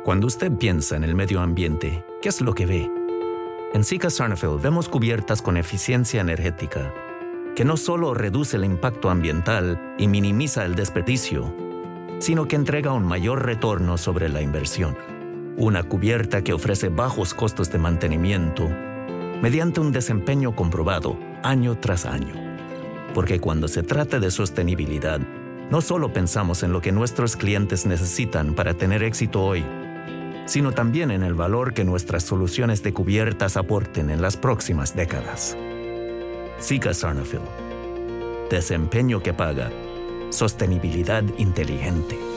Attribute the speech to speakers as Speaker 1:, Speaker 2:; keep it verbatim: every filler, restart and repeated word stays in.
Speaker 1: Cuando usted piensa en el medio ambiente, ¿qué es lo que ve? En Sika Sarnafil vemos cubiertas con eficiencia energética, que no solo reduce el impacto ambiental y minimiza el desperdicio, sino que entrega un mayor retorno sobre la inversión. Una cubierta que ofrece bajos costos de mantenimiento mediante un desempeño comprobado año tras año. Porque cuando se trata de sostenibilidad, no solo pensamos en lo que nuestros clientes necesitan para tener éxito hoy, sino también en el valor que nuestras soluciones de cubiertas aporten en las próximas décadas. Sika Sarnafil. Desempeño que paga. Sostenibilidad inteligente.